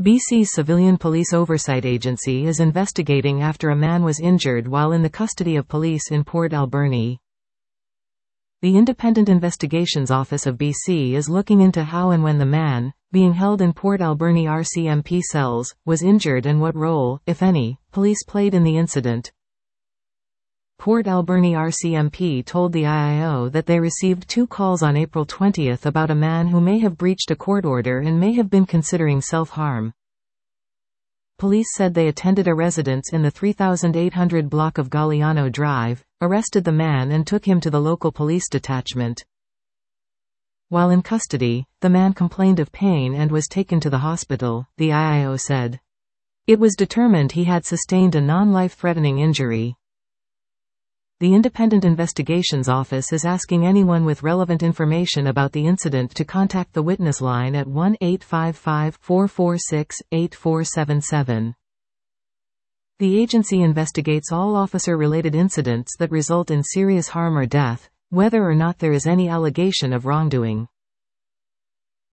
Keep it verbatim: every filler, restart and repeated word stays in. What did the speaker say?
B C's Civilian Police Oversight Agency is investigating after a man was injured while in the custody of police in Port Alberni. The Independent Investigations Office of B C is looking into how and when the man, being held in Port Alberni R C M P cells, was injured and what role, if any, police played in the incident. Port Alberni R C M P told the I I O that they received two calls on April twentieth about a man who may have breached a court order and may have been considering self-harm. Police said they attended a residence in the thirty-eight hundred block of Galliano Drive, arrested the man and took him to the local police detachment. While in custody, the man complained of pain and was taken to the hospital, the I I O said. It was determined he had sustained a non-life-threatening injury. The Independent Investigations Office is asking anyone with relevant information about the incident to contact the witness line at one eight five five, four four six, eight four seven seven. The agency investigates all officer-related incidents that result in serious harm or death, whether or not there is any allegation of wrongdoing.